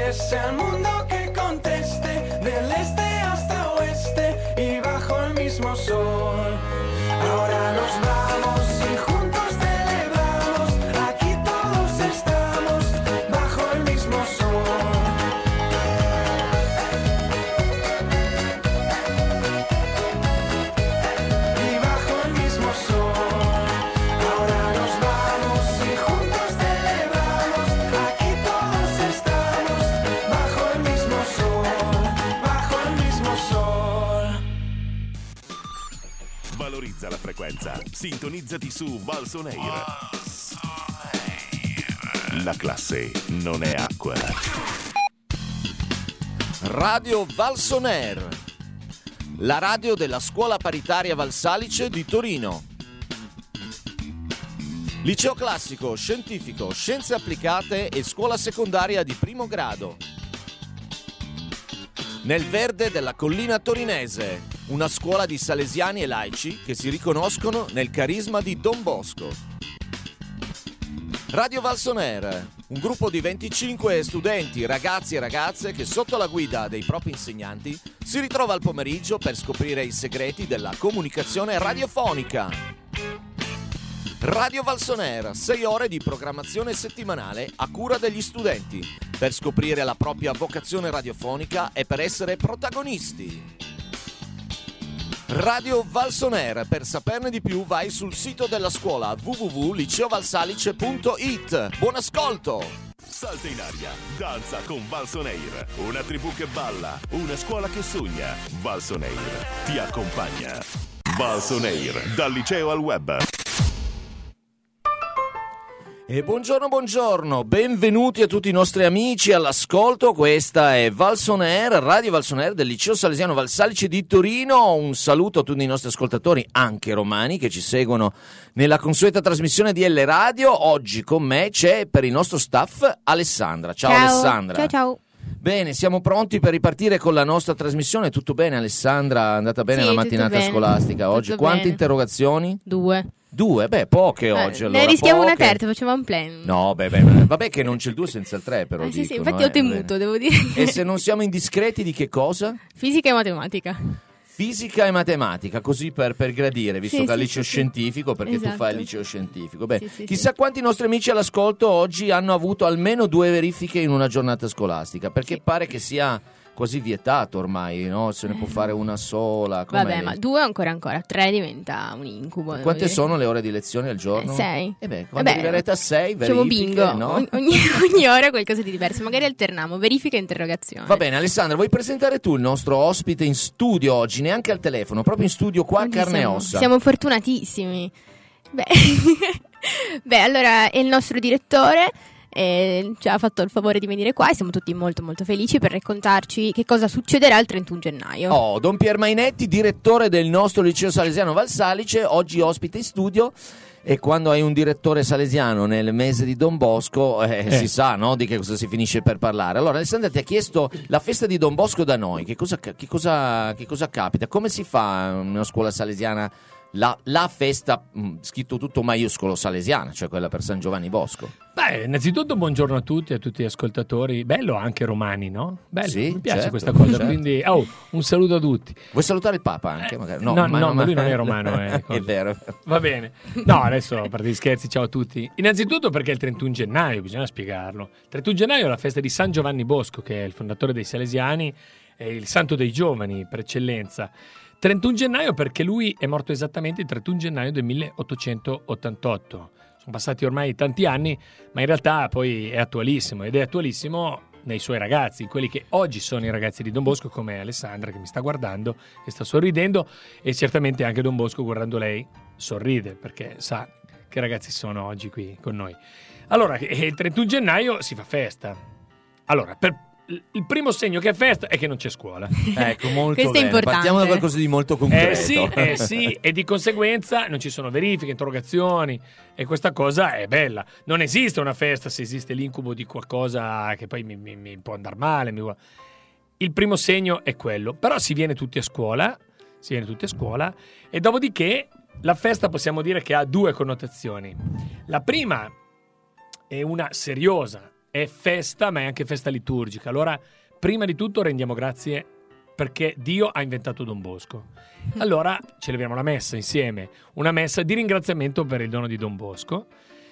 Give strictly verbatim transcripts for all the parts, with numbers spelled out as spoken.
pese al mundo que conteste, del este hasta oeste y bajo el mismo sol. Ahora nos vamos y juntos celebramos, aquí todos estamos bajo el mismo sol. Y bajo el mismo sol. Ahora nos vamos y juntos celebramos, aquí todos estamos bajo el mismo sol, bajo el mismo sol. Valorizza la frequenza, sintonizzati su Valson Air. La classe non è acqua. Radio Valson Air, la radio della scuola paritaria Valsalice di Torino. Liceo classico, scientifico, scienze applicate e scuola secondaria di primo grado. Nel verde della collina torinese, una scuola di salesiani e laici che si riconoscono nel carisma di Don Bosco. Radio Valson Air, un gruppo di venticinque studenti, ragazzi e ragazze che sotto la guida dei propri insegnanti si ritrova al pomeriggio per scoprire i segreti della comunicazione radiofonica. Radio Valson Air, sei ore di programmazione settimanale a cura degli studenti, per scoprire la propria vocazione radiofonica e per essere protagonisti. Radio Valson Air, per saperne di più vai sul sito della scuola w w w punto liceo valsalice punto i t. Buon ascolto! Salta in aria, danza con Valson Air. Una tribù che balla, una scuola che sogna. Valson Air ti accompagna. Valson Air, dal liceo al web. E buongiorno, buongiorno, benvenuti a tutti i nostri amici all'ascolto. Questa è Valson Air, Radio Valson Air del Liceo Salesiano Valsalice di Torino. Un saluto a tutti i nostri ascoltatori, anche romani, che ci seguono nella consueta trasmissione di L Radio. Oggi con me c'è per il nostro staff Alessandra. Ciao, ciao Alessandra. Ciao, ciao. Bene, siamo pronti per ripartire con la nostra trasmissione. Tutto bene Alessandra? È andata bene sì, la mattinata bene. scolastica oggi? Tutto Quante bene. interrogazioni? Due. Due? Beh, poche Eh, oggi. Allora, ne rischiamo poche. una terza, facciamo un plan. No, beh, beh, beh, vabbè che non c'è il due senza il tre, però Ah, sì, sì, dicono, infatti eh, ho temuto, bene. devo dire. E se non siamo indiscreti di che cosa? Fisica e matematica. Fisica e matematica, così per, per gradire, visto Sì, che al sì, liceo sì, sì. scientifico, perché tu Esatto. fai il liceo scientifico. Beh, Sì, sì, chissà sì. quanti nostri amici all'ascolto oggi hanno avuto almeno due verifiche in una giornata scolastica, perché Sì. pare che sia quasi vietato ormai, no? Se ne può fare una sola. com'è? Vabbè, ma due ancora ancora, tre diventa un incubo. devo Quante dire. sono le ore di lezione al giorno? Eh, sei. E beh, quando Vabbè, arriverete a sei, Facciamo verifiche, bingo, no? ogni, ogni, ogni ora qualcosa di diverso, magari alterniamo, verifica e interrogazione. Va bene, Alessandra, vuoi presentare tu il nostro ospite in studio oggi, neanche al telefono, proprio in studio qua, Oggi carne e siamo, ossa. Siamo fortunatissimi. Beh, Beh, allora è il nostro direttore. E ci ha fatto il favore di venire qua e siamo tutti molto molto felici per raccontarci che cosa succederà il trentuno gennaio. Oh, Don Pier Mainetti, direttore del nostro liceo salesiano Valsalice, oggi ospite in studio. E quando hai un direttore salesiano nel mese di Don Bosco eh, Eh. si sa, no, di che cosa si finisce per parlare. Allora Alessandra ti ha chiesto la festa di Don Bosco da noi, che cosa, che cosa, che cosa capita? Come si fa in una scuola salesiana la, la festa, mh, scritto tutto maiuscolo, salesiana, cioè quella per San Giovanni Bosco? Beh, innanzitutto buongiorno a tutti, a tutti gli ascoltatori. Bello anche romani, no? Bello, Sì, mi piace certo, questa cosa, certo. quindi oh, un saluto a tutti. Vuoi salutare il Papa anche? Magari? no, no, ma lui non è romano, eh, cosa. È vero. Va bene. No, adesso a parte gli scherzi, ciao a tutti. Innanzitutto perché è il trentuno gennaio, bisogna spiegarlo. Il trentuno gennaio è la festa di San Giovanni Bosco, che è il fondatore dei Salesiani, è il santo dei giovani per eccellenza. trentuno gennaio perché lui è morto esattamente il trentuno gennaio del milleottocentottantotto. Sono passati ormai tanti anni, ma in realtà poi è attualissimo, ed è attualissimo nei suoi ragazzi, quelli che oggi sono i ragazzi di Don Bosco, come Alessandra che mi sta guardando, che sta sorridendo, e certamente anche Don Bosco, guardando lei, sorride perché sa che ragazzi sono oggi qui con noi. Allora, il trentuno gennaio si fa festa. Allora, per il primo segno che è festa è che non c'è scuola. Ecco, molto Questo è bene. importante. Partiamo da qualcosa di molto concreto. Eh sì, eh sì, e di conseguenza non ci sono verifiche, interrogazioni, e questa cosa è bella. Non esiste una festa se esiste l'incubo di qualcosa che poi mi, mi, mi può andare male. Mi... Il primo segno è quello, però si viene tutti a scuola, si viene tutti a scuola, e dopodiché la festa possiamo dire che ha due connotazioni. La prima è una seriosa è festa, ma è anche festa liturgica. Allora, prima di tutto rendiamo grazie perché Dio ha inventato Don Bosco. Allora celebriamo la messa insieme, una messa di ringraziamento per il dono di Don Bosco.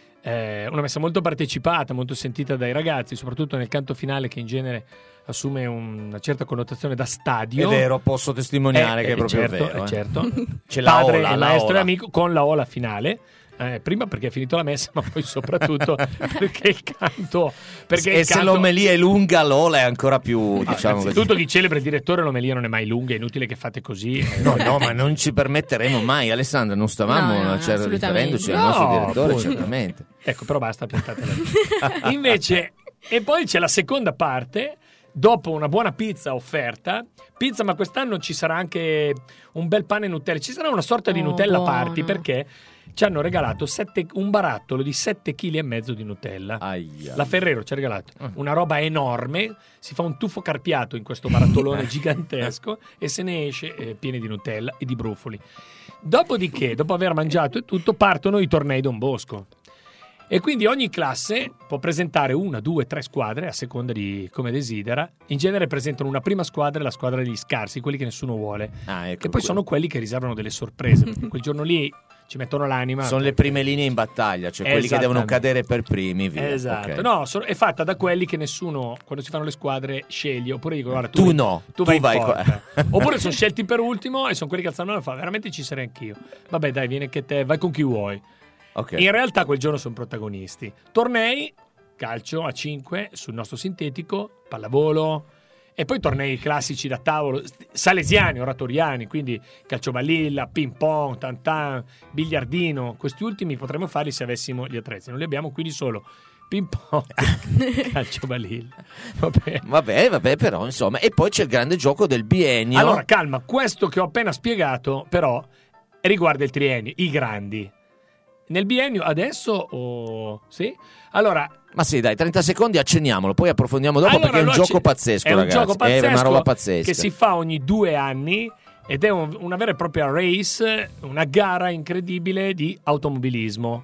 Eh, una messa molto partecipata, molto sentita dai ragazzi, soprattutto nel canto finale, che in genere assume una certa connotazione da stadio. È vero, posso testimoniare eh, che è eh, proprio certo, vero. eh, eh. certo. C'è la Padre ola, e la maestro ola. e amico con la ola finale. Eh, prima perché è finito la messa, ma poi soprattutto perché il canto perché e il se canto... l'omelia è lunga, l'ola è ancora più, Ah, diciamo così. innanzitutto chi celebra il direttore, l'omelia non è mai lunga, è inutile che fate così. No, no, ma non ci permetteremo mai, Alessandra, non stavamo No, no, no, cioè, assolutamente. riferendoci al No, nostro direttore, appunto. certamente. Ecco, però basta, piantatela. Invece, e poi c'è la seconda parte, dopo una buona pizza offerta, pizza, ma quest'anno ci sarà anche un bel pane e Nutella, ci sarà una sorta di Oh, Nutella buono. party, perché ci hanno regalato sette, un barattolo di sette chili e mezzo di Nutella. Aia. La Ferrero ci ha regalato una roba enorme, si fa un tuffo carpiato in questo barattolone gigantesco e se ne esce eh, pieni di Nutella e di brufoli. Dopodiché, dopo aver mangiato e tutto, partono i tornei Don Bosco. E quindi ogni classe può presentare una, due, tre squadre a seconda di come desidera. In genere presentano una prima squadra, la squadra degli scarsi, quelli che nessuno vuole. Ah, ecco Che poi quello. sono quelli che riservano delle sorprese, perché quel giorno lì ci mettono l'anima. Sono le prime linee in battaglia, cioè quelli che devono Esattamente. cadere per primi, via. Esatto, Ok. no, so- è fatta da quelli che nessuno, quando si fanno le squadre, sceglie. Oppure dico, guarda, tu, Tu vai- no, tu tu vai, vai in qua. porta. Oppure sono scelti per ultimo e sono quelli che alzano la mano e fanno, veramente ci sarei anch'io. Vabbè, dai, vieni che te, vai con chi vuoi. Ok. In realtà quel giorno sono protagonisti. Tornei, calcio a cinque sul nostro sintetico, pallavolo e poi tornei classici da tavolo, salesiani, oratoriani, quindi calciobalilla, ping pong, tantan, biliardino. Questi ultimi potremmo farli se avessimo gli attrezzi. Non li abbiamo, quindi solo ping pong, calciobalilla. Vabbè. Vabbè, vabbè, però insomma. E poi c'è il grande gioco del biennio. Allora, calma, questo che ho appena spiegato però riguarda il triennio, i grandi. Nel biennio adesso o sì? Allora, Ma sì, dai, trenta secondi accenniamolo, poi approfondiamo dopo allora perché è un lo gioco acce- pazzesco, è un ragazzi. gioco pazzesco È una roba pazzesca. che si fa ogni due anni ed è un- una vera e propria race, una gara incredibile di automobilismo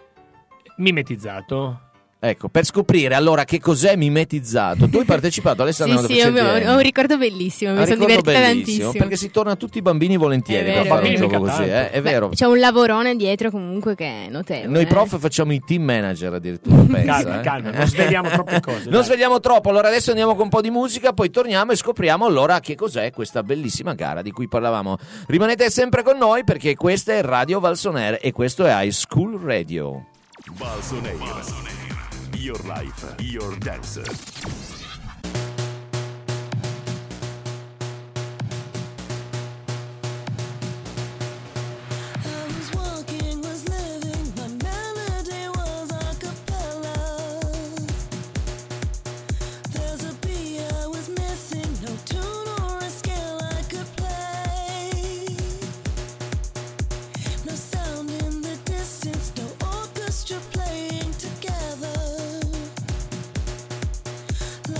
mimetizzato. Ecco, per scoprire allora che cos'è mimetizzato. Tu hai partecipato, Alessandra? Sì, quando sì, ho, facevi il ho un ricordo bellissimo, mi Un sono ricordo divertita bellissimo, tantissimo. perché si torna tutti i bambini volentieri È per vero. fare un Bambini gioco mica così, tanto. eh? È vero. Beh, c'è un lavorone dietro comunque che è notevole. Noi eh. prof facciamo i team manager addirittura, pensa, Calma, eh. calma, non sveliamo troppe cose. Non dai. svegliamo troppo, allora adesso andiamo con un po' di musica, poi torniamo e scopriamo allora che cos'è questa bellissima gara di cui parlavamo. Rimanete sempre con noi perché questa è Radio Valsonair e questo è High School Radio. Valsonair. Your life, your dance. I was walking, was living, my melody was a cappella. There's a beat I was missing, no tune or a scale I could play. No sound in the distance, no orchestra playing together.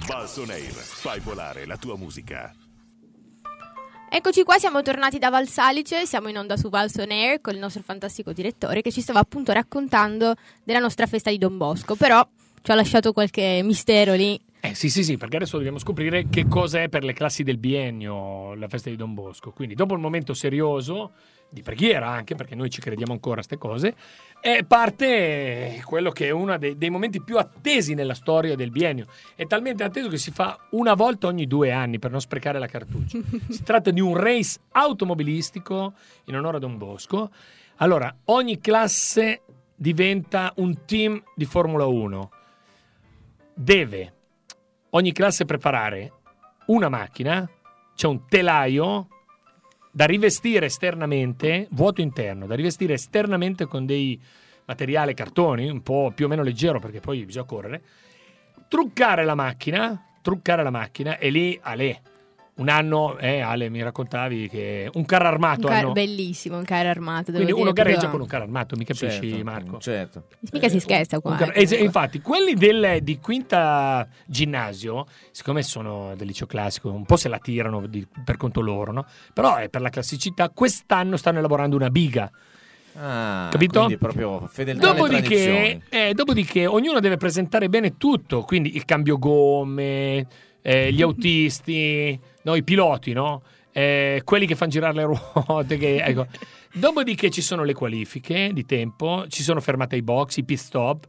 Valson Air, fai volare la tua musica. Eccoci qua, siamo tornati da Val Salice, siamo in onda su Valson Air con il nostro fantastico direttore che ci stava appunto raccontando della nostra festa di Don Bosco, però ci ha lasciato qualche mistero lì. Eh sì sì sì, perché adesso dobbiamo scoprire che cosa è per le classi del biennio la festa di Don Bosco. Quindi dopo il momento serioso, di preghiera anche, perché noi ci crediamo ancora a ste cose, e parte quello che è uno dei, dei momenti più attesi nella storia del biennio. È talmente atteso che si fa una volta ogni due anni per non sprecare la cartuccia. Si tratta di un race automobilistico in onore a Don Bosco. Allora, ogni classe diventa un team di Formula uno. Deve ogni classe preparare una macchina, c'è un telaio da rivestire esternamente, vuoto interno, da rivestire esternamente con dei materiali cartoni, un po' più o meno leggero perché poi bisogna correre, truccare la macchina, truccare la macchina e lì, Ale, un anno, eh Ale mi raccontavi che un carro armato Un car- hanno... bellissimo, un carro armato. devo Quindi uno dire, gareggia però- con un carro armato, mi capisci Certo, Marco? certo. Mica si scherza qua. Un carro- eh, es- comunque. infatti, quelli del, di quinta ginnasio, siccome sono del liceo classico, un po' se la tirano di- per conto loro, no? Però è per la classicità, quest'anno stanno elaborando una biga. Ah, Capito? Quindi proprio fedeltà alle Dopodiché, tradizioni. eh, dopodiché ognuno deve presentare bene tutto, quindi il cambio gomme, eh, gli autisti, no, i piloti, no? Eh, quelli che fanno girare le ruote. Che, ecco. Dopodiché ci sono le qualifiche di tempo, ci sono fermate ai box, i pit stop.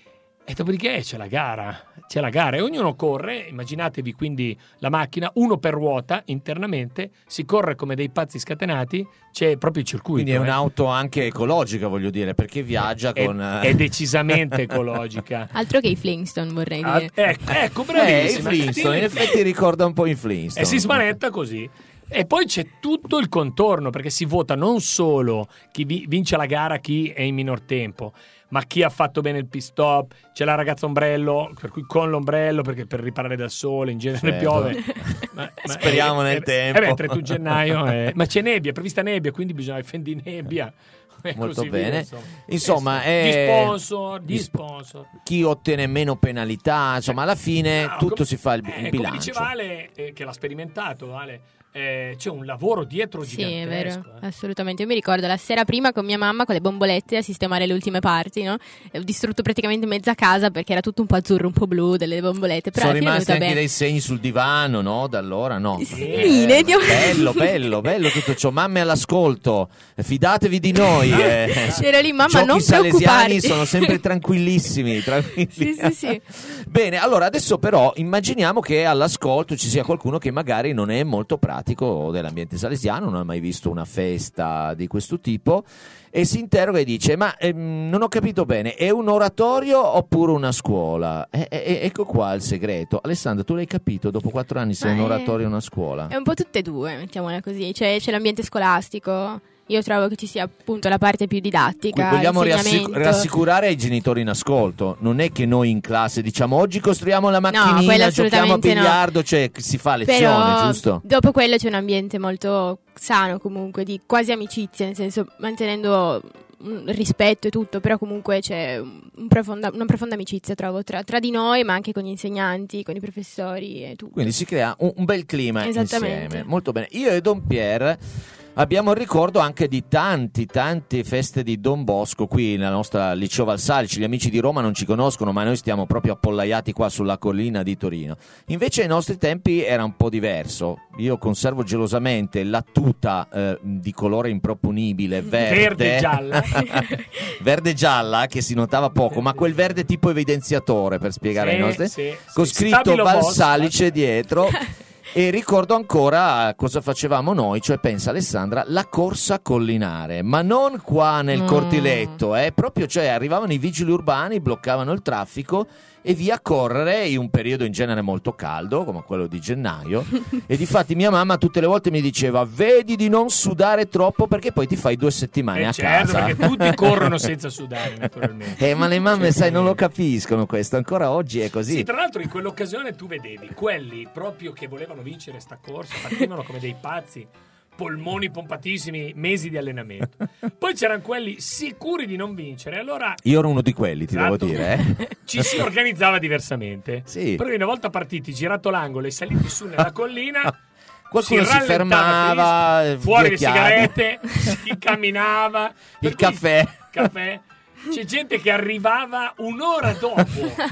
E dopodiché c'è la gara, c'è la gara e ognuno corre, immaginatevi quindi la macchina, uno per ruota internamente, si corre come dei pazzi scatenati, c'è proprio il circuito. Quindi è eh. un'auto anche ecologica, voglio dire, perché viaggia È- con... eh, è decisamente ecologica. Altro che i Flintstone, vorrei Ah, dire. ecco, ecco, Eh, i bravissima. Flintstone, in effetti ricorda un po' i Flintstone. E si smanetta così. E poi c'è tutto il contorno, perché si vota non solo chi vi- vince la gara, chi è in minor tempo, ma chi ha fatto bene il pit stop. C'è la ragazza ombrello, per cui con l'ombrello, perché per riparare dal sole in genere Certo. piove. Ma- ma- Speriamo eh, nel eh, tempo. Eh beh, trentuno gennaio, eh, ma c'è nebbia, è prevista nebbia, quindi bisogna il fendi nebbia. E Molto così bene. via, Insomma, Eh sì. è- di sponsor, di di- sponsor. Chi ottiene meno penalità, insomma, alla fine No, tutto com- si fa il, eh, il Come bilancio. diceva Ale, eh, che l'ha sperimentato, Ale, eh, c'è un lavoro dietro Sì, è vero, gigantesco. eh. assolutamente. Io mi ricordo la sera prima con mia mamma con le bombolette a sistemare le ultime parti, no? E ho distrutto praticamente mezza casa perché era tutto un po' azzurro, un po' blu delle bombolette. Però Sono alla fine è rimasti venuta anche bene. dei segni sul divano, no? Da allora no. Sì, Eh, ne diamo- bello, bello, bello tutto ciò. Mamme all'ascolto, fidatevi di noi. eh. C'ero lì, mamma, Giochi non salesiani preoccuparti. sono sempre tranquillissimi, tranquilli. Sì, sì, sì. Bene, allora adesso però immaginiamo che all'ascolto ci sia qualcuno che magari non è molto pratico dell'ambiente salesiano, non ha mai visto una festa di questo tipo e si interroga e dice: ma ehm, non ho capito bene, è un oratorio oppure una scuola? E- e- ecco qua il segreto. Alessandro, tu l'hai capito dopo quattro anni se è Ma un è- oratorio o una scuola? È un po' tutte e due, mettiamola così. C'è, c'è l'ambiente scolastico. Io trovo che ci sia appunto la parte più Qui didattica. vogliamo rassic- l'insegnamento. rassicurare ai genitori in ascolto, non è che noi in classe diciamo oggi costruiamo la quello macchinina, giochiamo a assolutamente no. biliardo, cioè si fa lezione, Però giusto? dopo quello c'è un ambiente molto sano comunque, di quasi amicizia, nel senso mantenendo un rispetto e tutto, però comunque c'è un profonda- una profonda amicizia trovo tra, tra di noi, ma anche con gli insegnanti, con i professori e tutto. Quindi si crea un, un bel clima Esattamente. insieme. Molto bene. Io e Don Pier abbiamo il ricordo anche di tanti, tante feste di Don Bosco qui nella nostra Liceo Val Salice. Gli amici di Roma non ci conoscono, ma noi stiamo proprio appollaiati qua sulla collina di Torino. Invece ai nostri tempi era un po' diverso. Io conservo gelosamente la tuta eh, di colore improponibile, verde. Verde e gialla. Verde e gialla, che si notava poco, ma quel verde tipo evidenziatore, per spiegare ai Sì, nostri... sì, con sì. scritto Stabilo Val Boss. Salice dietro. E ricordo ancora cosa facevamo noi, cioè pensa Alessandra, la corsa collinare, ma non qua nel Mm. cortiletto, eh, proprio, cioè arrivavano i vigili urbani, bloccavano il traffico e via a correre in un periodo in genere molto caldo, come quello di gennaio. E difatti mia mamma tutte le volte mi diceva: vedi di non sudare troppo perché poi ti fai due settimane Eh a certo, casa. perché tutti corrono senza sudare, naturalmente. Eh, ma le mamme, sai, non lo Certamente. capiscono questo, ancora oggi è così. Sì, tra l'altro in quell'occasione tu vedevi quelli proprio che volevano vincere sta corsa, partivano come dei pazzi, polmoni pompatissimi, mesi di allenamento. Poi c'erano quelli sicuri di non vincere, allora Io ero uno di quelli, ti Esatto. devo dire. Eh. ci si organizzava diversamente. Sì. Però una volta partiti, girato l'angolo e saliti su nella collina, Qualcuno si, rallentava, fermava, capisci? fuori due le chiavi. sigarette, si camminava. Per Il cui- caffè. caffè. C'è gente che arrivava un'ora dopo,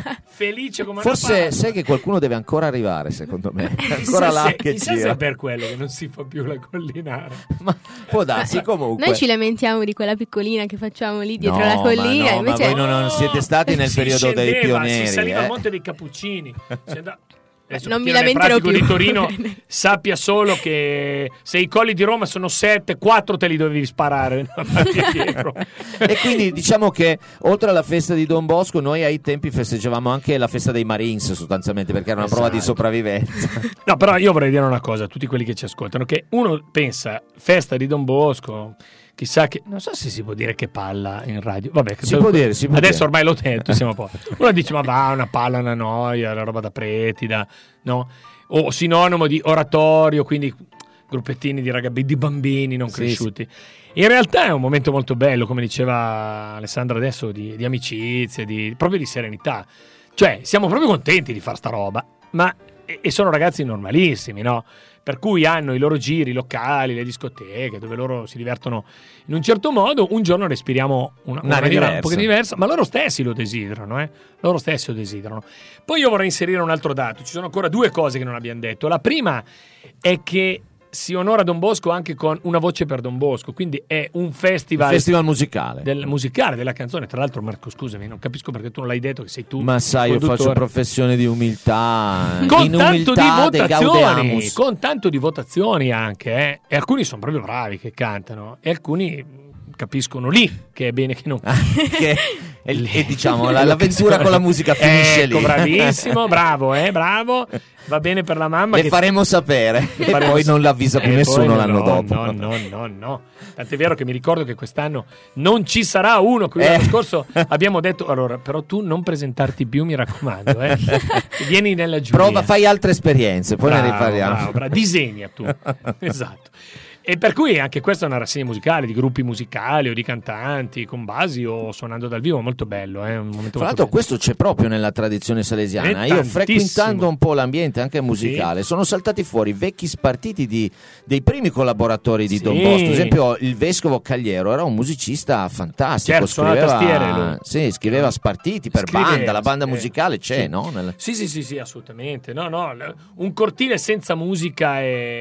felice come una Forse palla. sai che qualcuno deve ancora arrivare, secondo me. È ancora Chissà là se- che chissà se gira. è per quello che non si fa più la collinare. Ma può darsi comunque. Noi ci lamentiamo di quella piccolina che facciamo lì dietro No, la collina. ma no, invece ma voi non, non siete stati nel Si periodo dei scendeva, pionieri. Si saliva eh. al Monte dei Cappuccini. Si andava- Adesso Non per mi chi è lamenterò pratico più. di Torino sappia solo che se i colli di Roma sono sette, quattro te li dovevi sparare avanti e dietro. E quindi diciamo che oltre alla festa di Don Bosco noi ai tempi festeggiavamo anche la festa dei Marines sostanzialmente, perché era una prova di Esatto. sopravvivenza. No, però io vorrei dire una cosa a tutti quelli che ci ascoltano, che uno pensa festa di Don Bosco, chissà che, non so se si può dire che palla in radio, vabbè, Si può dire, si può adesso dire. ormai l'ho detto, siamo a posto. Uno dice ma va, una palla, una noia, la roba da pretida, no? O sinonimo di oratorio, quindi gruppettini di ragazzi, di bambini non Sì, cresciuti. In realtà è un momento molto bello, come diceva Alessandra adesso, di, di amicizia, di, proprio di serenità. Cioè, siamo proprio contenti di fare sta roba, ma e, e sono ragazzi normalissimi, no? Per cui hanno i loro giri locali, le discoteche, dove loro si divertono in un certo modo. Un giorno respiriamo una, una Un'aria maniera un diversa. po' diversa, ma loro stessi lo desiderano, eh? Loro stessi lo desiderano. Poi io vorrei inserire un altro dato, ci sono ancora due cose che non abbiamo detto. La prima è che si onora Don Bosco anche con Una voce per Don Bosco, quindi è un festival, Festival musicale. del musicale, della canzone. Tra l'altro, Marco, scusami, non capisco perché tu non l'hai detto che sei tu. Ma sai, io conduttore. faccio professione di umiltà. Con In tanto di umiltà de votazioni, gaudeamus. con tanto di votazioni anche, eh. E alcuni sono proprio bravi che cantano, e alcuni capiscono lì che è bene che non Che- e, e diciamo la- l'avventura con la musica finisce ecco, lì. bravissimo, bravo, eh, bravo. Va bene per la mamma. Le che faremo sapere Le e faremo poi sa- non l'avvisa più e nessuno poi l'anno no, dopo. No, no, no, no. Tant'è vero che mi ricordo che quest'anno non ci sarà uno. Qui l'anno Eh. scorso abbiamo detto, allora, però tu non presentarti più, mi raccomando, eh. Vieni nella giuria. Prova, fai altre esperienze, poi ne Bravo, ripariamo. bravo, bravo. Disegna tu. Esatto. E per cui anche questa è una rassegna musicale di gruppi musicali o di cantanti con basi o suonando dal vivo, molto bello, eh? Un momento Tra l'altro molto bello. questo c'è proprio nella tradizione salesiana. È Io tantissimo. frequentando un po' l'ambiente anche musicale, sono saltati fuori vecchi spartiti di, dei primi collaboratori di Sì. Don Bosco. Ad esempio il vescovo Cagliero era un musicista fantastico, Certo, suona le tastiere lui. scriveva, sì, scriveva spartiti per Scriveva, banda, la banda sì. musicale c'è, Sì. no? Nel- Sì, sì, sì, sì, assolutamente. No, no, l- un cortile senza musica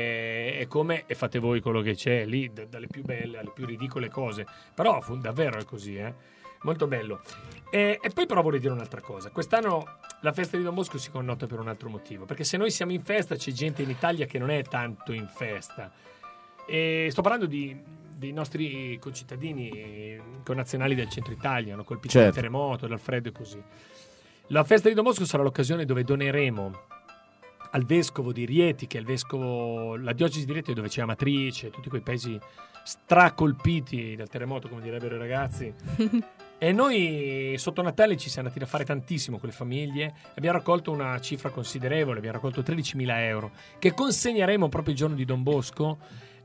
è, è come, e fate voi quello che c'è lì, d- dalle più belle alle più ridicole cose. Però fu- davvero è così, eh. Molto bello. E, e poi però vorrei dire un'altra cosa. Quest'anno la festa di Don Bosco si connota per un altro motivo, perché se noi siamo in festa c'è gente in Italia che non è tanto in festa. E sto parlando di, dei nostri concittadini connazionali del centro Italia, hanno colpito Certo. dal terremoto, dal freddo e così. La festa di Don Bosco sarà l'occasione dove doneremo al vescovo di Rieti, che è il vescovo, la diocesi di Rieti dove c'è Amatrice, tutti quei paesi stracolpiti dal terremoto, come direbbero i ragazzi. E noi sotto Natale ci siamo andati a fare tantissimo con le famiglie. Abbiamo raccolto una cifra considerevole, abbiamo raccolto tredicimila euro, che consegneremo proprio il giorno di Don Bosco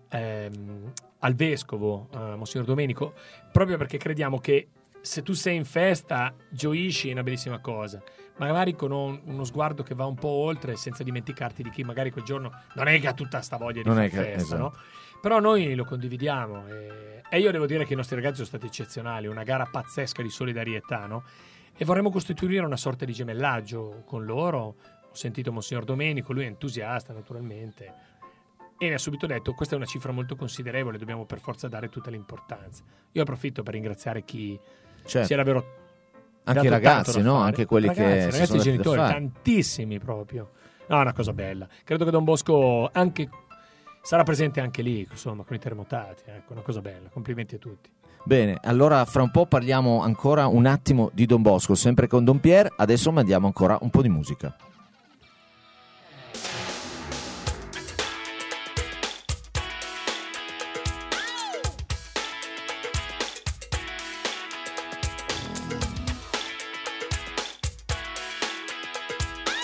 ehm, al vescovo, a Monsignor Domenico, proprio perché crediamo che se tu sei in festa, gioisci, è una bellissima cosa. Magari con un- uno sguardo che va un po' oltre, senza dimenticarti di chi magari quel giorno non è che ha tutta sta voglia di Non fare è che- festa, esatto. no? Però noi lo condividiamo e, e io devo dire che i nostri ragazzi sono stati eccezionali, una gara pazzesca di solidarietà, no? E vorremmo costituire una sorta di gemellaggio con loro. Ho sentito Monsignor Domenico, lui è entusiasta naturalmente, e mi ha subito detto: questa è una cifra molto considerevole, dobbiamo per forza dare tutta l'importanza. Io approfitto per ringraziare chi Certo. si è davvero Anche i dato ragazzi, tanto da no? fare. Anche quelli ragazzi, che si ragazzi sono e dati da genitori, fare. tantissimi proprio. No, è una cosa bella. Credo che Don Bosco anche sarà presente anche lì, insomma, con i terremotati. Ecco, una cosa bella. Complimenti a tutti. Bene, allora fra un po' parliamo ancora un attimo di Don Bosco, sempre con Don Pier. Adesso mandiamo ancora un po' di musica.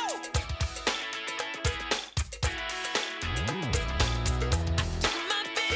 My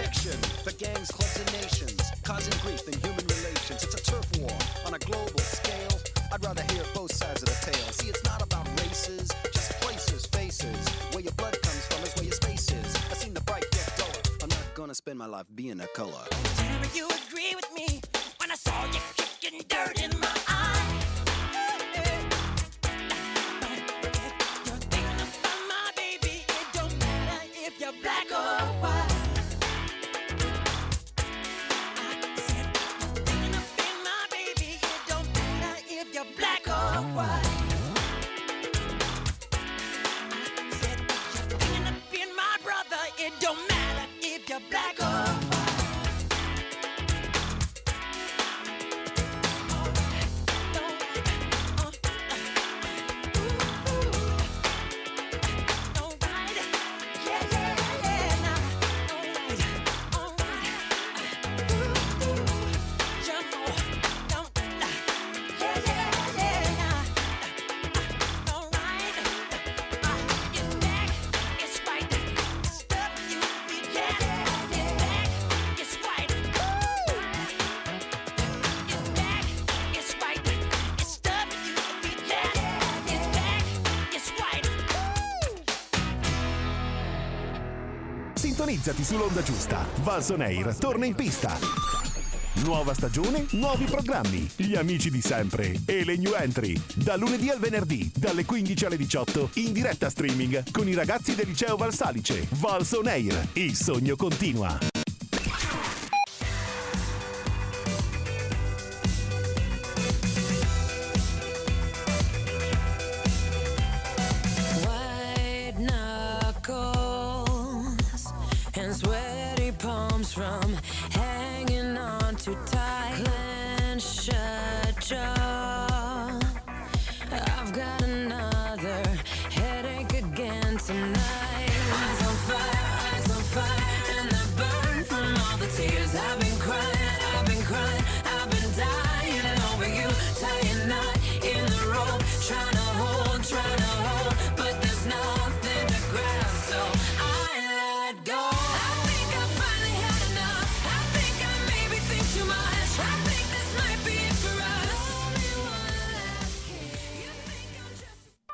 fiction for gangs, clubs, and nations, causing grief in human relations. It's a turf war on a global scale. I'd rather hear both sides of the tale. See, it's not about races, just places, faces. Where your blood comes from is where your space is. I've seen the bright get duller. I'm not gonna spend my life being a color. Tell me you agree with me when I saw you kicking dirt in my eye. You're thinking about my baby. It don't matter if you're black or white. I said you're thinking about my baby. It don't matter if you're black or white. I said you're thinking about my brother. It don't matter if you're black or white. Sintonizzati sull'onda giusta. Valson Air torna in pista. Nuova stagione, nuovi programmi, gli amici di sempre e le new entry. Da lunedì al venerdì, dalle quindici alle diciotto, in diretta streaming con i ragazzi del liceo Valsalice. Valson Air, il sogno continua. White knuckles and sweaty palms from hanging on too tight. Clenched shut jaw. I've got another headache again tonight. Eyes on fire, eyes on fire, and I burn from all the tears. I've been crying, I've been crying, I've been dying over you. Tying knot in the rope, trying to hold, trying to hold, but there's nothing to grab, so I let go. I think I finally had enough. I think I maybe think too much. I think this might be it for us. Only one last kiss. You think I'm just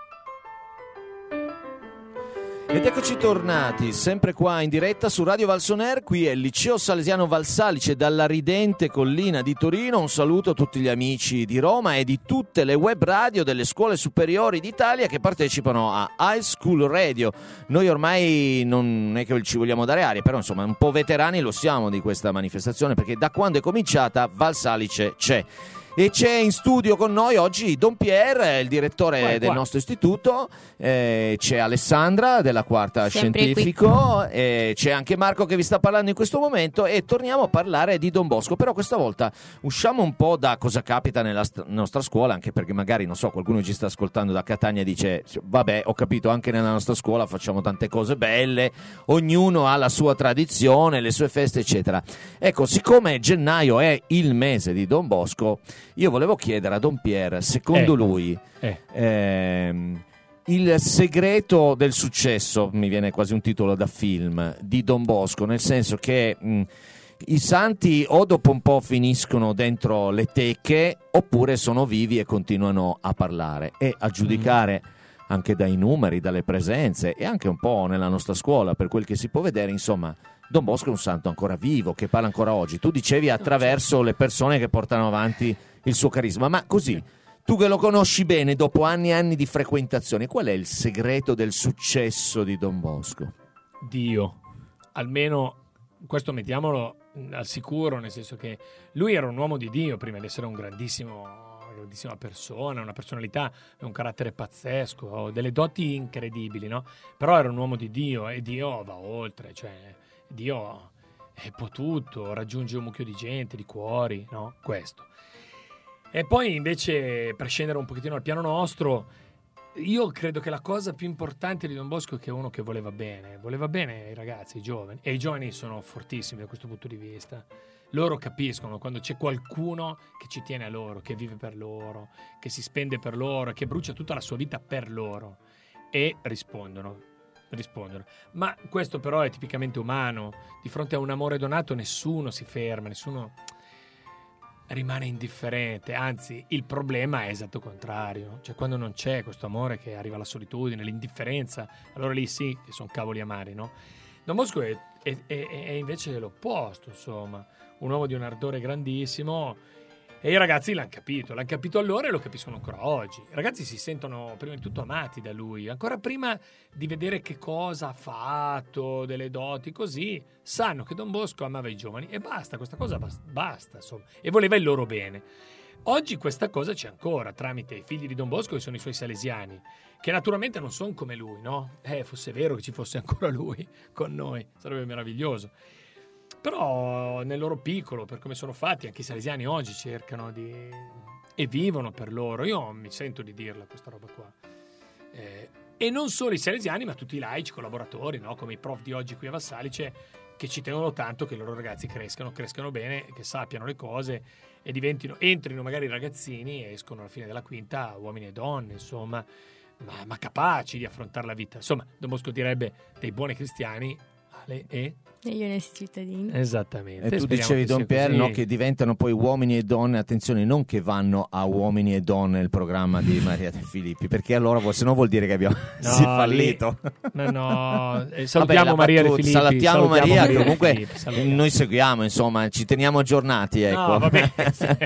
Ed eccoci tornati, sempre qua in diretta su Radio Valson Air. Qui è il Liceo Salesiano Valsalice dalla ridente collina di Torino. Un saluto a tutti gli amici di Roma e di tutte le web radio delle scuole superiori d'Italia che partecipano a High School Radio. Noi ormai non è che ci vogliamo dare aria, però insomma un po' veterani lo siamo di questa manifestazione, perché da quando è cominciata Valsalice c'è. E c'è in studio con noi oggi Don Pier, il direttore Qua, del qua. nostro istituto, eh, c'è Alessandra della quarta Sempre scientifico, eh, c'è anche Marco che vi sta parlando in questo momento e torniamo a parlare di Don Bosco. Però questa volta usciamo un po' da cosa capita nella st- nostra scuola, anche perché magari, non so, qualcuno ci sta ascoltando da Catania e dice vabbè, ho capito, anche nella nostra scuola facciamo tante cose belle, ognuno ha la sua tradizione, le sue feste eccetera. Ecco, siccome gennaio è il mese di Don Bosco, io volevo chiedere a Don Pier, secondo Eh. lui, Eh. ehm, il segreto del successo, mi viene quasi un titolo da film, di Don Bosco, nel senso che mh, i santi o dopo un po' finiscono dentro le teche oppure sono vivi e continuano a parlare, e a giudicare anche dai numeri, dalle presenze e anche un po' nella nostra scuola, per quel che si può vedere, insomma, Don Bosco è un santo ancora vivo, che parla ancora oggi. Tu dicevi attraverso le persone che portano avanti il suo carisma, ma così, tu che lo conosci bene dopo anni e anni di frequentazione, qual è il segreto del successo di Don Bosco? Dio, almeno questo mettiamolo al sicuro, nel senso che lui era un uomo di Dio prima di essere un grandissimo, una grandissima persona, una personalità, un carattere pazzesco, delle doti incredibili, no? Però era un uomo di Dio e Dio va oltre, cioè Dio è potuto, raggiunge un mucchio di gente, di cuori, no? Questo. E poi invece, per scendere un pochettino al piano nostro, io credo che la cosa più importante di Don Bosco è che è uno che voleva bene, voleva bene ai ragazzi, ai giovani, e i giovani sono fortissimi da questo punto di vista. Loro capiscono quando c'è qualcuno che ci tiene a loro, che vive per loro, che si spende per loro, che brucia tutta la sua vita per loro, e rispondono. rispondere. Ma questo però è tipicamente umano. Di fronte a un amore donato nessuno si ferma, nessuno rimane indifferente, anzi il problema è esatto contrario, cioè quando non c'è questo amore che arriva alla solitudine, l'indifferenza, allora lì sì che sono cavoli amari, no? Don Bosco è, è, è, è invece l'opposto, insomma, un uomo di un ardore grandissimo, e i ragazzi l'hanno capito, l'hanno capito allora e lo capiscono ancora oggi. I ragazzi si sentono prima di tutto amati da lui, ancora prima di vedere che cosa ha fatto, delle doti, così sanno che Don Bosco amava i giovani e basta, questa cosa basta, basta insomma, e voleva il loro bene. Oggi questa cosa c'è ancora tramite i figli di Don Bosco, che sono i suoi salesiani, che naturalmente non sono come lui, no? Eh, fosse vero che ci fosse ancora lui con noi, sarebbe meraviglioso. Però nel loro piccolo, per come sono fatti, anche i salesiani oggi cercano di... e vivono per loro. Io mi sento di dirla questa roba qua. Eh, e non solo i salesiani, ma tutti i laici, collaboratori, no? Come i prof di oggi qui a Vassalice, che ci tengono tanto che i loro ragazzi crescano, crescano bene, che sappiano le cose e diventino, entrino magari ragazzini e escono alla fine della quinta uomini e donne, insomma, ma, ma capaci di affrontare la vita. Insomma, Don Bosco direbbe dei buoni cristiani Ale, e... Degli onesti cittadini. Esattamente. E tu Speriamo dicevi, che Don sia Pier, così. no, che diventano poi uomini e donne, attenzione, non che vanno a uomini e donne il programma di Maria De Filippi, perché allora se no vuol dire che abbiamo No, si è fallito. lì- no, eh, Vabbè, salutiamo la Maria De battuta- Filippi. salutiamo Maria, Maria De comunque Filippi, salutiamo. noi seguiamo, insomma, ci teniamo aggiornati, ecco. No, va bene.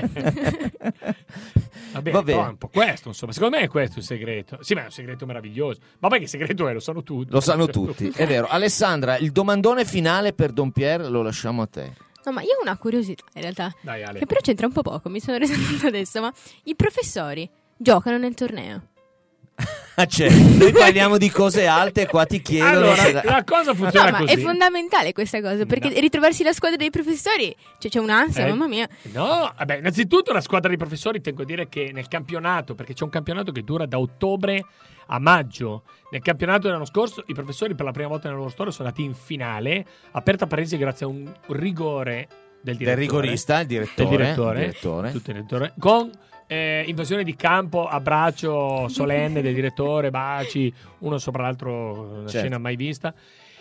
Va bene, Va bene. però è un po' questo, insomma. Secondo me è questo il segreto. Sì, ma è un segreto meraviglioso. Ma poi che segreto è? Lo sanno tutti. Lo sanno tutti, è vero. Alessandra, il domandone finale per Don Pier lo lasciamo a te. No, ma io ho una curiosità in realtà, Dai, Ale. che però c'entra un po' poco, mi sono resa conto adesso, ma i professori giocano nel torneo? Ah, cioè, noi parliamo di cose alte e qua ti chiedono Allora, se- la cosa No, funziona ma così. è fondamentale questa cosa, perché No. ritrovarsi la squadra dei professori, cioè c'è un'ansia, Eh, mamma mia. No, vabbè, innanzitutto la squadra dei professori, tengo a dire che nel campionato, perché c'è un campionato che dura da ottobre a maggio. Nel campionato dell'anno scorso i professori per la prima volta nella loro storia sono andati in finale, aperta parentesi grazie a un rigore del direttore. del rigorista, il direttore, del direttore, il direttore. tutto il direttore, con eh, invasione di campo, abbraccio solenne del direttore, baci, uno sopra l'altro, una Certo. scena mai vista.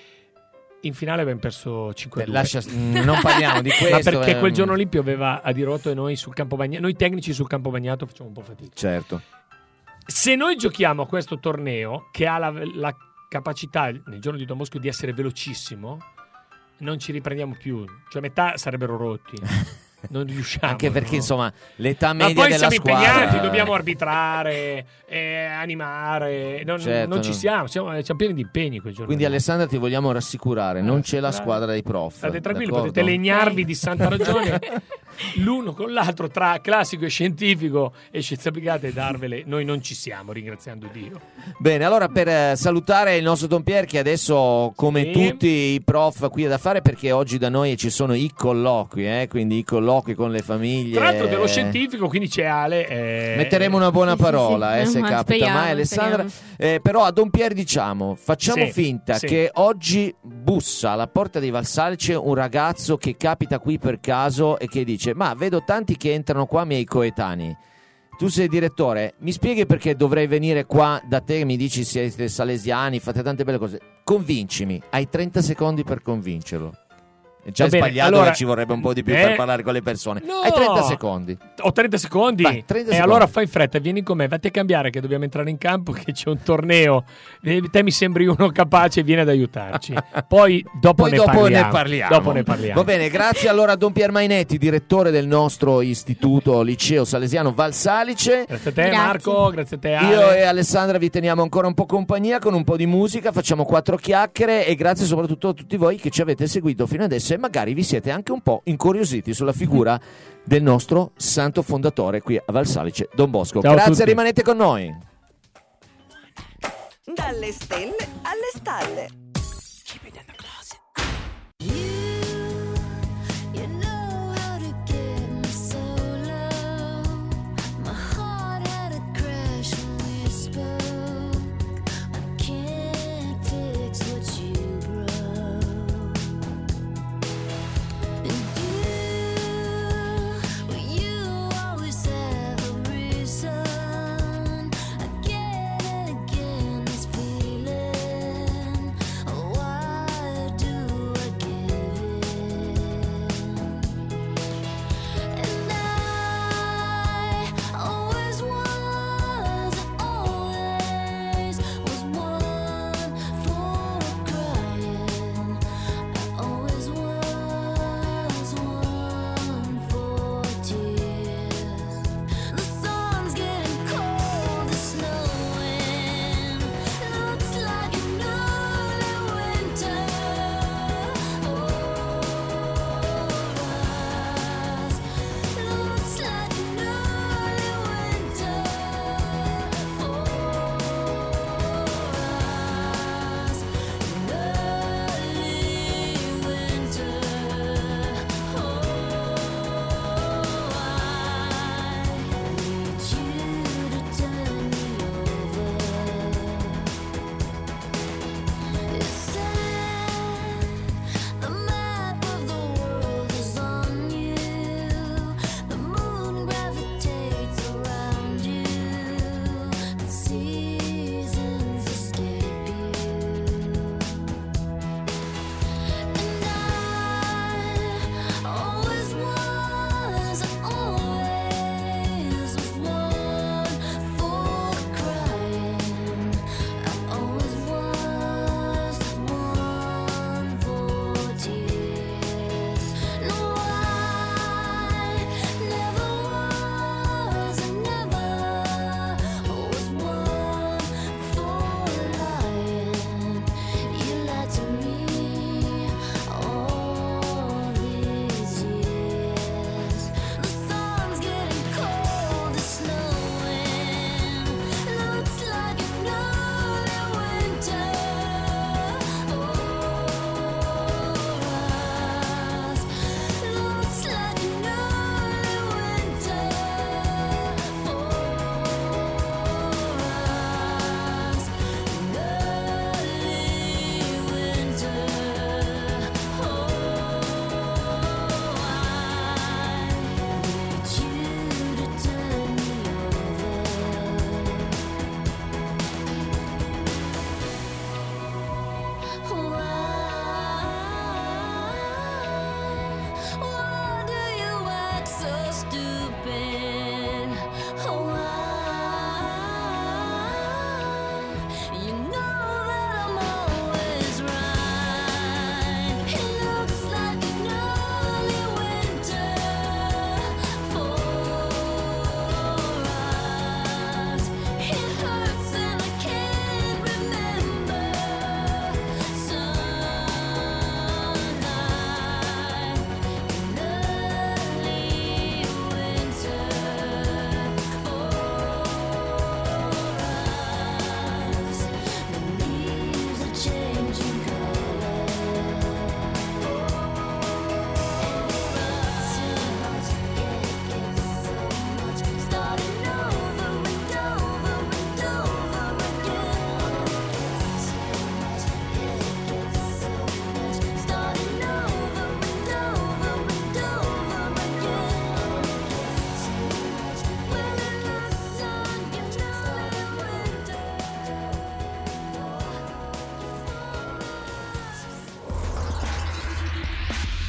In finale abbiamo perso cinque a Beh, due. lascia- mm, non parliamo di questo. Ma perché eh, quel giorno lì pioveva a dirotto e noi sul campo bagnato, noi tecnici sul campo bagnato facciamo un po' fatica. Certo. Se noi giochiamo a questo torneo che ha la, la capacità nel giorno di Don Bosco di essere velocissimo, non ci riprendiamo più, cioè metà sarebbero rotti. Non riusciamo. Anche perché, no? insomma, l'età Ma media poi della siamo squadra... impegnati, dobbiamo arbitrare, eh, animare, non, Certo, non ci no. siamo, siamo, siamo pieni di impegni quel giorno. Quindi lì. Alessandra ti vogliamo rassicurare, non c'è la Bravi. squadra dei prof. State tranquilli, d'accordo? potete legnarvi di santa ragione l'uno con l'altro tra classico e scientifico e scienze applicate e darvele. Noi non ci siamo, ringraziando Dio. Bene, allora per eh, salutare il nostro Don Pier, che adesso, come Sì. tutti i prof qui è da fare, perché oggi da noi ci sono i colloqui, eh, quindi i colloqui con le famiglie. Tra l'altro dello scientifico, quindi c'è Ale. eh, Metteremo una buona Sì, sì, parola, sì. eh, se Ma capita speriamo, mai, Alessandra. speriamo. Eh, però a Don Pier diciamo, facciamo Sì, finta sì. che oggi bussa alla porta di Valsalice un ragazzo che capita qui per caso e che dice: ma vedo tanti che entrano qua miei coetanei. Tu sei direttore, mi spieghi perché dovrei venire qua da te, mi dici siete salesiani, fate tante belle cose. Convincimi, hai trenta secondi per convincerlo. È già Va bene, sbagliato, allora- che ci vorrebbe un po' di più Eh, per parlare con le persone. no! Hai trenta secondi. Ho trenta secondi. Vai, trenta e secondi. allora fai in fretta, vieni con me, vatti a cambiare che dobbiamo entrare in campo, che c'è un torneo. E te mi sembri uno capace, vieni ad aiutarci. Poi dopo, Poi ne, dopo parliamo. ne parliamo. Dopo ne parliamo. Va bene, grazie allora a Don Pier Mainetti, direttore del nostro istituto Liceo Salesiano Valsalice. Grazie a te Grazie. Marco, grazie a te Ale. Io e Alessandra vi teniamo ancora un po' compagnia con un po' di musica, facciamo quattro chiacchiere e grazie soprattutto a tutti voi che ci avete seguito fino adesso e magari vi siete anche un po' incuriositi sulla figura del nostro santo fondatore qui a Valsalice, Don Bosco. Ciao a Grazie, tutti. rimanete con noi. Dalle stelle alle stalle. You know how to get me so low. My heart had a crash when we spoke. I can't fix what you broke. And you, well, you always have a reason. Again and again, this feeling.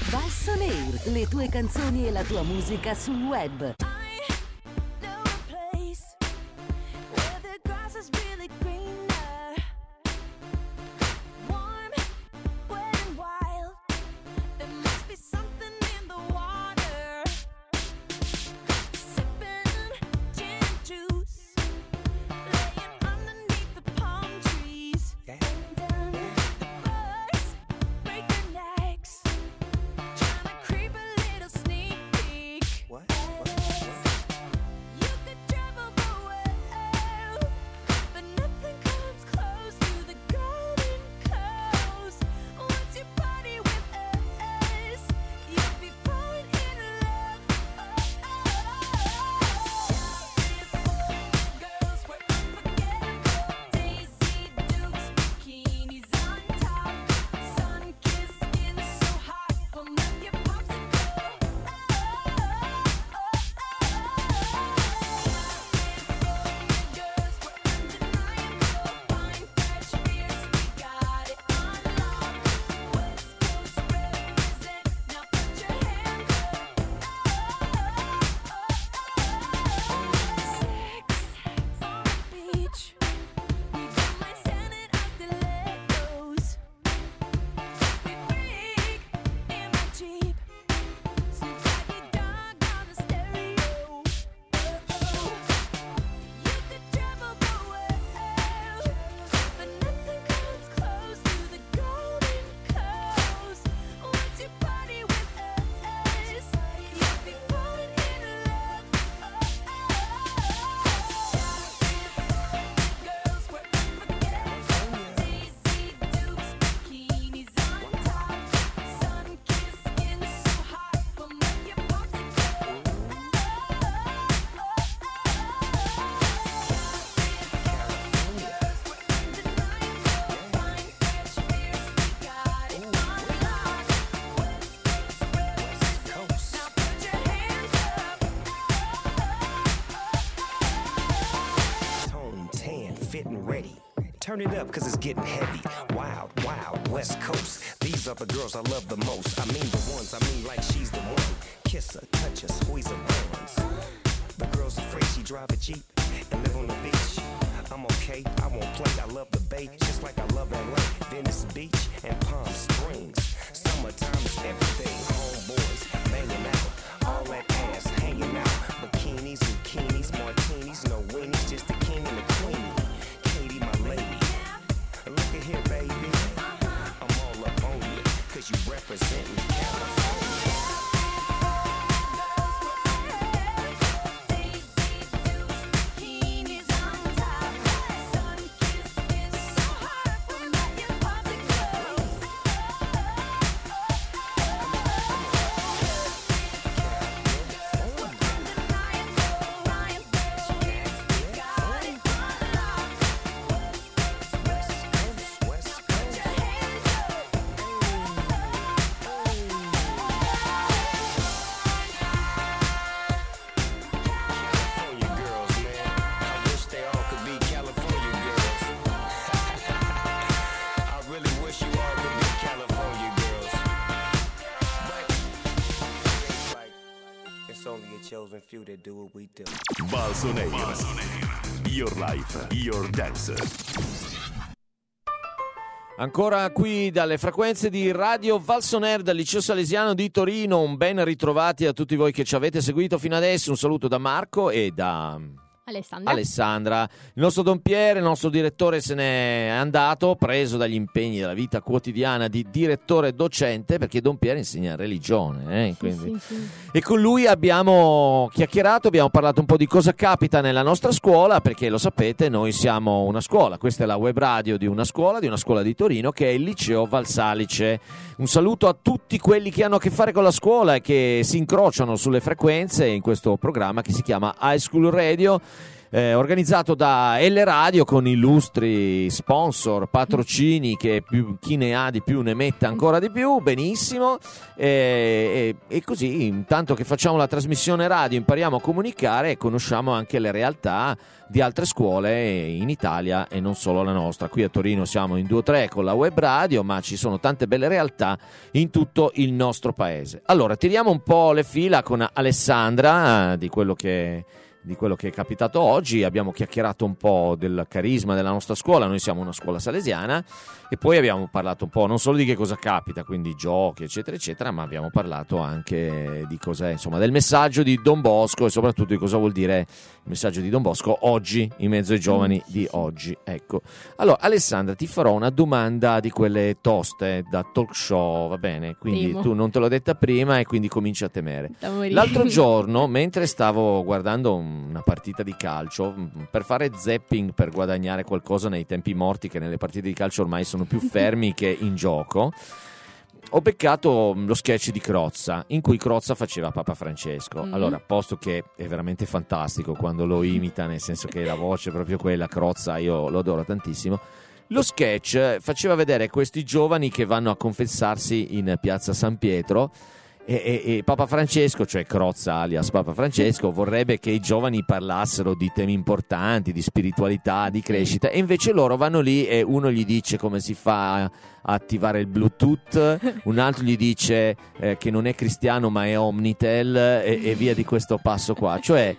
Valson Air, le tue canzoni e la tua musica sul web. Fitting ready. Turn it up cause it's getting heavy. Wild, wild, West Coast. These are the girls I love the most. I mean the ones, I mean like she's the one. Kiss her, touch her, squeeze her bones. The girl's afraid she drive a Jeep and live on the beach. I'm okay, I won't play, I love the bay. Just like I love L A, Venice Beach and Palm Springs. Summertime is everything. Homeboys banging out, all that ass hanging out. Bikinis, bikinis, martinis, no weenies, just the king and the queenie. Katie, my lady, look at here, baby. I'm all up on you, cause you representing California. Chosen few that do what we do. Valson Air. Your life, your dance. Ancora qui dalle frequenze di Radio Valson Air del Liceo Salesiano di Torino, un ben ritrovati a tutti voi che ci avete seguito fino adesso. Un saluto da Marco e da Alessandra. Alessandra. Il nostro Don Pier, il nostro direttore, se n'è andato, preso dagli impegni della vita quotidiana di direttore docente, perché Don Pier insegna religione. Eh? Quindi... Sì, sì. E con lui abbiamo chiacchierato, abbiamo parlato un po' di cosa capita nella nostra scuola, perché lo sapete, noi siamo una scuola. Questa è la web radio di una scuola, di una scuola di Torino, che è il Liceo Valsalice. Un saluto a tutti quelli che hanno a che fare con la scuola e che si incrociano sulle frequenze in questo programma che si chiama High School Radio. eh, organizzato da L Radio con illustri sponsor, patrocini, che più, chi ne ha di più ne mette ancora di più, benissimo, e, e, e così intanto che facciamo la trasmissione radio impariamo a comunicare e conosciamo anche le realtà di altre scuole in Italia e non solo la nostra. Qui a Torino siamo in due o tre con la web radio, ma ci sono tante belle realtà in tutto il nostro paese. Allora, tiriamo un po' le fila con Alessandra di quello che di quello che è capitato oggi. Abbiamo chiacchierato un po' del carisma della nostra scuola, noi siamo una scuola salesiana, e poi abbiamo parlato un po' non solo di che cosa capita, quindi giochi eccetera eccetera, ma abbiamo parlato anche di cos'è, insomma, del messaggio di Don Bosco e soprattutto di cosa vuol dire il messaggio di Don Bosco oggi, in mezzo ai giovani di oggi. Ecco, allora Alessandra, ti farò una domanda di quelle toste da talk show, va bene? Quindi Primo. Tu non te l'ho detta prima e quindi cominci a temere. L'altro giorno, mentre stavo guardando una partita di calcio, per fare zapping, per guadagnare qualcosa nei tempi morti, che nelle partite di calcio ormai sono più fermi che in gioco, ho beccato lo sketch di Crozza, in cui Crozza faceva Papa Francesco. Mm-hmm. Allora, posto che è veramente fantastico quando lo imita, nel senso che la voce è proprio quella, Crozza, io lo adoro tantissimo. Lo sketch faceva vedere questi giovani che vanno a confessarsi in piazza San Pietro, e, e, e Papa Francesco, cioè Crozza alias Papa Francesco, vorrebbe che i giovani parlassero di temi importanti, di spiritualità, di crescita, e invece loro vanno lì e uno gli dice come si fa a attivare il Bluetooth, un altro gli dice eh, che non è cristiano ma è Omnitel, e, e via di questo passo qua. Cioè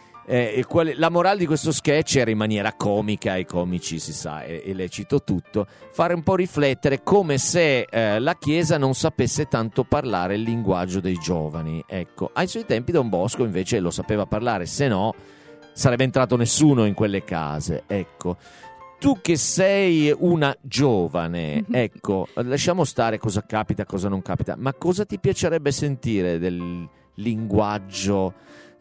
Eh, quale, la morale di questo sketch era, in maniera comica, ai comici si sa, è, è lecito tutto, fare un po' riflettere come se eh, la Chiesa non sapesse tanto parlare il linguaggio dei giovani. Ecco, ai suoi tempi Don Bosco invece lo sapeva parlare, se no sarebbe entrato nessuno in quelle case. Ecco, tu che sei una giovane, ecco, lasciamo stare cosa capita, cosa non capita, ma cosa ti piacerebbe sentire del linguaggio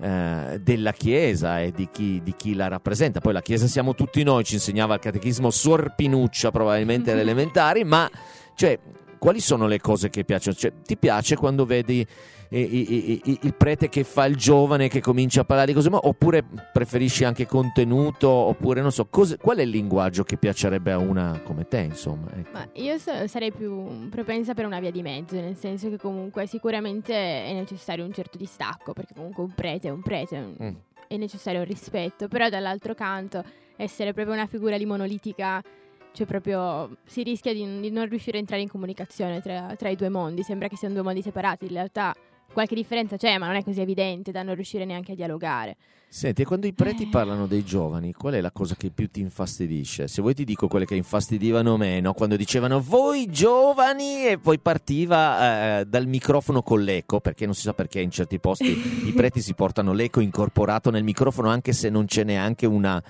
Eh, della Chiesa e di chi, di chi la rappresenta? Poi la Chiesa siamo tutti noi, ci insegnava il catechismo Suor Pinuccia probabilmente alle elementari, ma cioè, quali sono le cose che piacciono? Cioè, ti piace quando vedi eh, i, i, il prete che fa il giovane, che comincia a parlare di cose, ma, oppure preferisci anche contenuto, oppure non so, cose, qual è il linguaggio che piacerebbe a una come te, insomma? Ecco. Ma io so- sarei più propensa per una via di mezzo, nel senso che comunque sicuramente è necessario un certo distacco, perché comunque un prete è un prete, un- Mm. è necessario un rispetto, però dall'altro canto essere proprio una figura lì monolitica, cioè proprio si rischia di, di non riuscire a entrare in comunicazione tra, tra i due mondi, sembra che siano due mondi separati, in realtà qualche differenza c'è, ma non è così evidente da non riuscire neanche a dialogare. Senti, e quando i preti Eh. parlano dei giovani, qual è la cosa che più ti infastidisce? Se vuoi ti dico quelle che infastidivano me, no? Quando dicevano voi giovani, e poi partiva eh, dal microfono con l'eco, perché non si sa perché in certi posti i preti si portano l'eco incorporato nel microfono, anche se non c'è neanche una,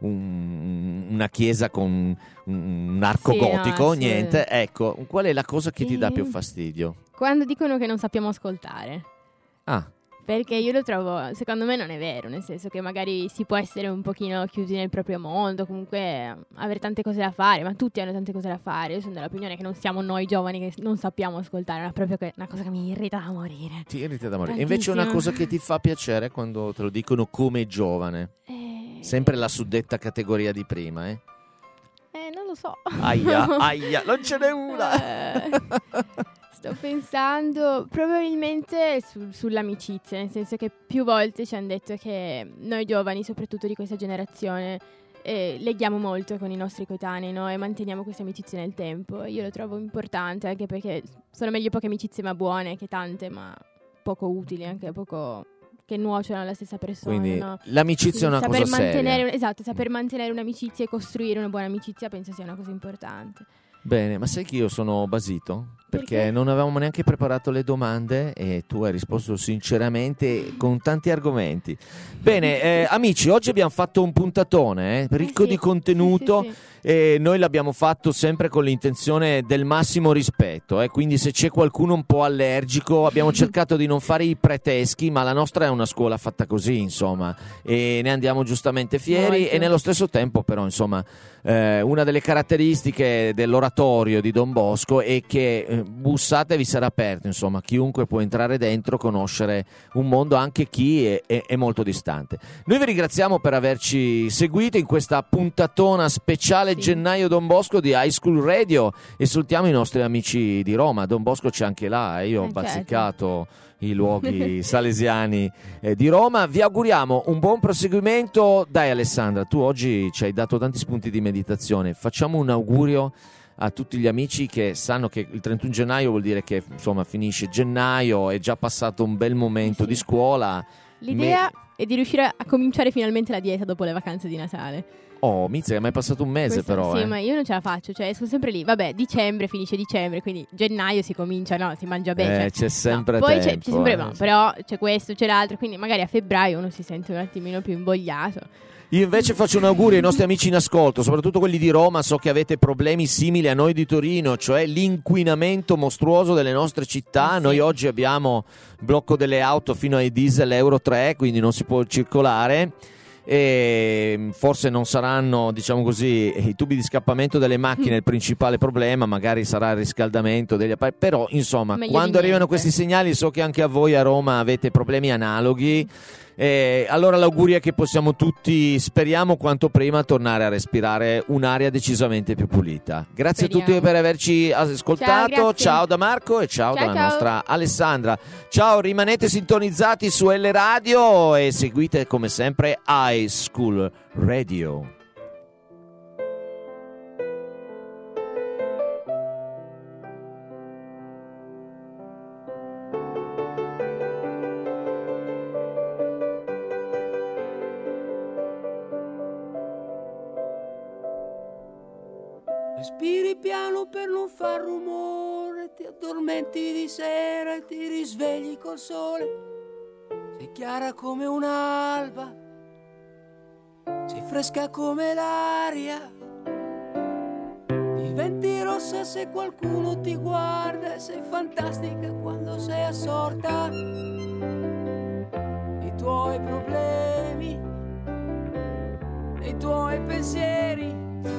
un- una chiesa con un arco Sì, no, gotico, sì. niente. Ecco, qual è la cosa che ti dà Eh. più fastidio? Quando dicono che non sappiamo ascoltare. Ah, Perché io lo trovo, secondo me non è vero, nel senso che magari si può essere un pochino chiusi nel proprio mondo, comunque avere tante cose da fare, ma tutti hanno tante cose da fare. Io sono dell'opinione che non siamo noi giovani che non sappiamo ascoltare, è proprio che- una cosa che mi irrita da morire. ti irrita da morire. E invece una Tantissimo. cosa che ti fa piacere quando te lo dicono come giovane? Eh, Sempre la suddetta categoria di prima, eh? eh, non lo so. Aia, aia, non ce n'è una! Eh, sto pensando probabilmente su- sull'amicizia, nel senso che più volte ci hanno detto che noi giovani, soprattutto di questa generazione, eh, leghiamo molto con i nostri coetanei, no? E manteniamo queste amicizie nel tempo. Io lo trovo importante, anche perché sono meglio poche amicizie ma buone che tante ma poco utili, anche poco che nuociono alla stessa persona. Quindi no? l'amicizia è una saper cosa mantenere, seria. esatto, saper mantenere un'amicizia e costruire una buona amicizia penso sia una cosa importante. Bene, ma sai che io sono basito? Perché, Perché? non avevamo neanche preparato le domande e tu hai risposto sinceramente con tanti argomenti. Bene, eh, amici, oggi abbiamo fatto un puntatone eh, ricco Eh sì, di contenuto. sì, sì, sì. E noi l'abbiamo fatto sempre con l'intenzione del massimo rispetto, eh? Quindi se c'è qualcuno un po' allergico abbiamo cercato di non fare i preteschi, ma la nostra è una scuola fatta così, insomma, e ne andiamo giustamente fieri. Molto. E nello stesso tempo però, insomma, eh, una delle caratteristiche dell'oratorio di Don Bosco è che eh, eh, bussate, vi sarà aperto, insomma, chiunque può entrare dentro, conoscere un mondo, anche chi è, è, è molto distante. Noi vi ringraziamo per averci seguito in questa puntatona speciale Sì. gennaio Don Bosco di High School Radio e salutiamo i nostri amici di Roma. Don Bosco c'è anche là, e io ho Eh, certo. bazzicato i luoghi salesiani eh, di Roma. Vi auguriamo un buon proseguimento. Dai Alessandra, tu oggi ci hai dato tanti spunti di meditazione, facciamo un augurio a tutti gli amici che sanno che il trentuno gennaio vuol dire che insomma finisce gennaio, è già passato un bel momento Sì. di scuola. L'idea è di riuscire a cominciare finalmente la dieta dopo le vacanze di Natale. Oh, mizzica, ma è passato un mese. Questo- però Sì, eh. ma io non ce la faccio, cioè esco sempre lì. Vabbè, dicembre finisce dicembre, quindi gennaio si comincia, no? Si mangia bene. Eh, cioè- c'è sempre no. Poi c'è, tempo, c'è sempre, eh. no, però c'è questo, c'è l'altro, quindi magari a febbraio uno si sente un attimino più invogliato. Io invece faccio un augurio ai nostri amici in ascolto, soprattutto quelli di Roma. So che avete problemi simili a noi di Torino, cioè l'inquinamento mostruoso delle nostre città. Sì. Noi oggi abbiamo blocco delle auto fino ai diesel Euro tre, quindi non si può circolare. E forse non saranno, diciamo così, i tubi di scappamento delle macchine il principale problema, magari sarà il riscaldamento degli apparati, però insomma Meglio quando di arrivano niente. questi segnali, so che anche a voi a Roma avete problemi analoghi. Eh, allora l'augurio è che possiamo tutti, speriamo quanto prima, tornare a respirare un'aria decisamente più pulita. Grazie Speriamo. a tutti per averci ascoltato. Ciao, grazie. Ciao da Marco e ciao, Ciao, dalla ciao. nostra Alessandra. Ciao, rimanete sintonizzati su L Radio e seguite come sempre High School Radio. Respiri piano per non far rumore, ti addormenti di sera e ti risvegli col sole. Sei chiara come un'alba, sei fresca come l'aria. Diventi rossa se qualcuno ti guarda e sei fantastica quando sei assorta. I tuoi problemi, nei tuoi pensieri.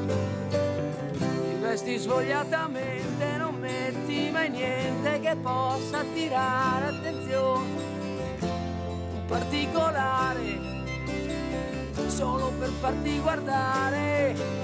Vesti svogliatamente, non metti mai niente che possa attirare attenzione. Un particolare, solo per farti guardare.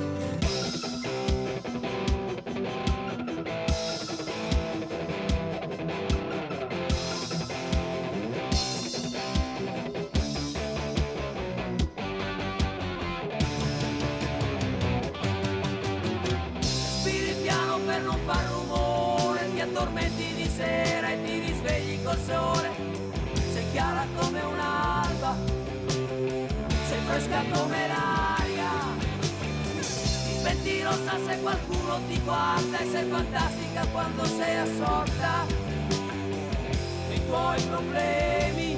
Per non far rumore, ti addormenti di sera e ti risvegli col sole. Sei chiara come un'alba, sei fresca come l'aria. Diventi rossa se qualcuno ti guarda e sei fantastica quando sei assorta. I tuoi problemi,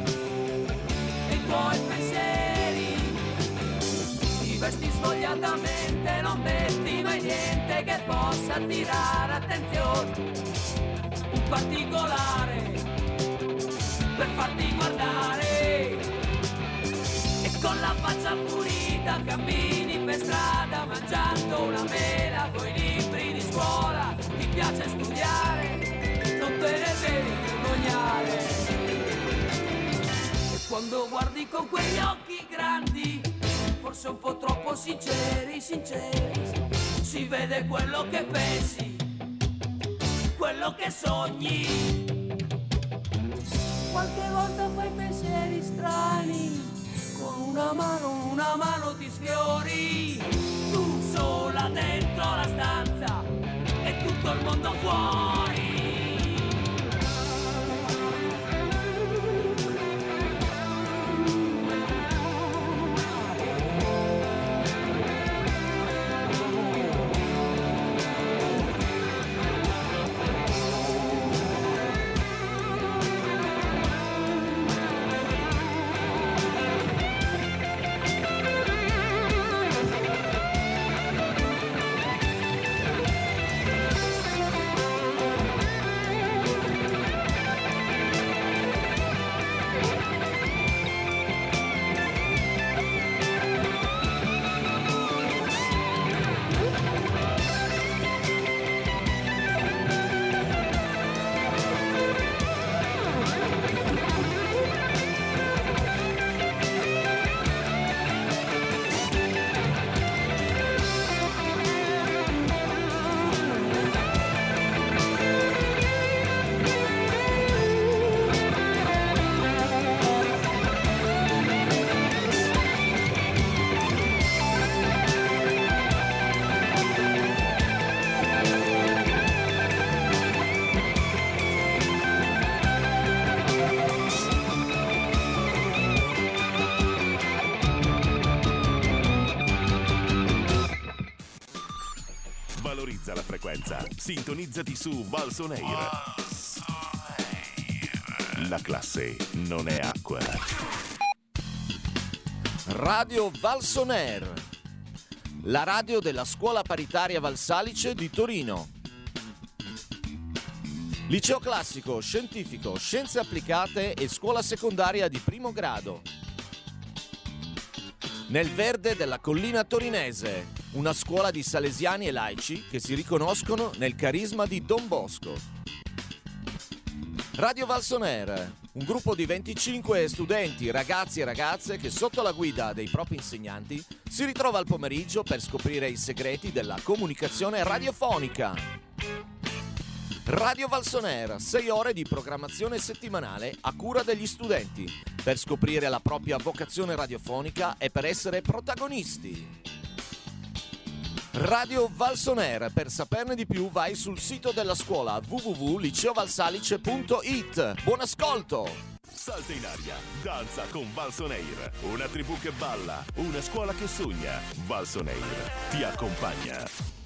i tuoi pensieri. Ti vesti svogliatamente, non metti mai niente che possa attirare attenzione. Un particolare per farti guardare. E con la faccia pulita cammini per strada mangiando una mela coi libri di scuola. Ti piace studiare, non te ne devi vergognare. E quando guardi con quegli occhi grandi, forse un po' troppo sinceri, sinceri, si vede quello che pensi, quello che sogni. Qualche volta fai pensieri strani, con una mano, una mano ti sfiori. Tu sola dentro la stanza e tutto il mondo fuori. frequenza. Sintonizzati su Valsoneir. La classe non è acqua. Radio Valsoneir, la radio della scuola paritaria Valsalice di Torino. Liceo classico, scientifico, scienze applicate e scuola secondaria di primo grado. Nel verde della collina torinese, una scuola di salesiani e laici che si riconoscono nel carisma di Don Bosco. Radio Valsoneir, un gruppo di venticinque studenti, ragazzi e ragazze che sotto la guida dei propri insegnanti si ritrova al pomeriggio per scoprire i segreti della comunicazione radiofonica. Radio Valsoneir, sei ore di programmazione settimanale a cura degli studenti, per scoprire la propria vocazione radiofonica e per essere protagonisti. Radio Valsoneir, per saperne di più vai sul sito della scuola w w w punto liceo valsalice punto i t. Buon ascolto! Salta in aria, danza con Valsoneir, una tribù che balla, una scuola che sogna. Valsoneir ti accompagna.